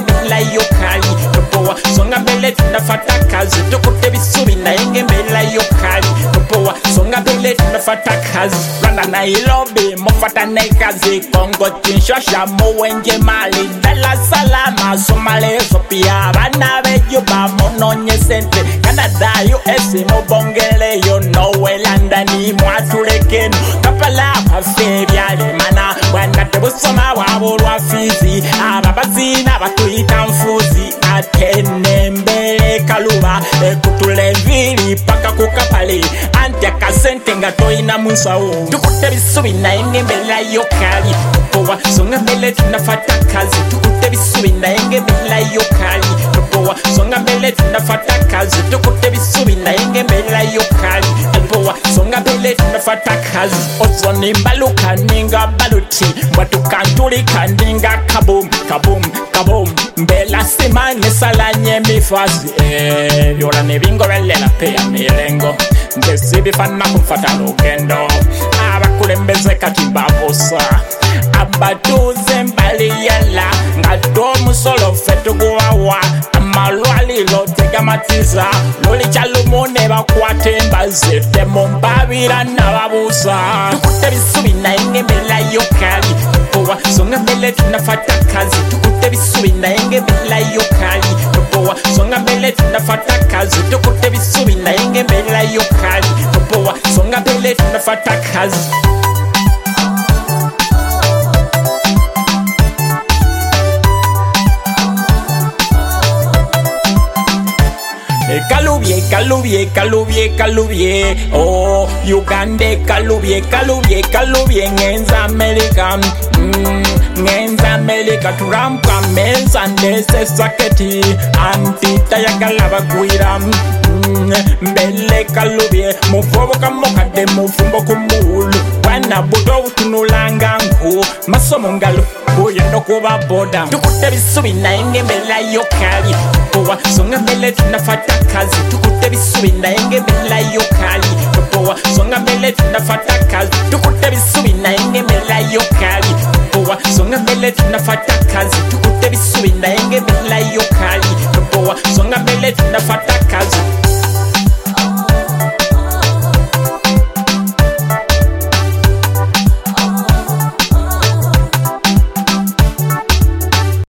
mbela yokali topoa songa mbele tunafata kazi tukute bisubi na inge mbela yokali topoa songa mbele tunafata kazi Rwanda Nairobi mofata na kazi Kongo Kinshasa muwenje Mali Dar es Salaam Somalia Ethiopia bana bejuba mononye sente Canada US mubongele yo Norway London mwatulekeno Kampala hafe byale mana wana tebusoma wabulwa fizi ababazina batuyita mfuzi atene mbele kaluba kutulevili paka kukapale anti akasente nga toina munsawo tukute bisubi na inge mbela yokali topoa songa mbele tunafata kazi tukute bisubi na inge mbela yokali topoa songa mbele tunafata kazi tukute bisubi na inge mbela yokali topoa songa mbele tunafata kazi ozoni mbaluka ninga baluti mbwatukantulika ninga kabum kabum kabum mbela simane salanye mifazi vyola nebingo belela pea milengo ndesibifana kumfata lugendo abakulembeze kati babusa abatuze mbaliyela ngato musolo fetuguwawa amalwalilo tegamatiza loli chalumune bakwate mbaze temo mbabira nababusa tukute bisubi na inge mbela yokali topoa songa mbele tunafata kazi tukute bisubi na inge mbela yokali topoa songa mbele tunafata kazi tukute bisubi na inge mbela yokali topoa songa mbele tunafata kazi Kalubie, kalubie, kalubie, kalubie Oh, Uganda, kalubie, kalubie, kalubie Ngenza America Ngenza America Turampa menza ndese saketi Antita ya galaba kuira Mbele kalubie Mufobo kamoka de mufumbo kumulu Wana budo utunulanga nku Masomo ngalo Boye kuba boda tukute bisubi na inge mbela yokali topoa songa mbele tunafata kazi tukute bisubi na inge mbela yokali topoa songa mbele tunafata kazi tukute bisubi na inge mbela yokali topoa songa mbele tunafata kazi tukute bisubi na inge mbela yokali topoa songa mbele tunafata kazi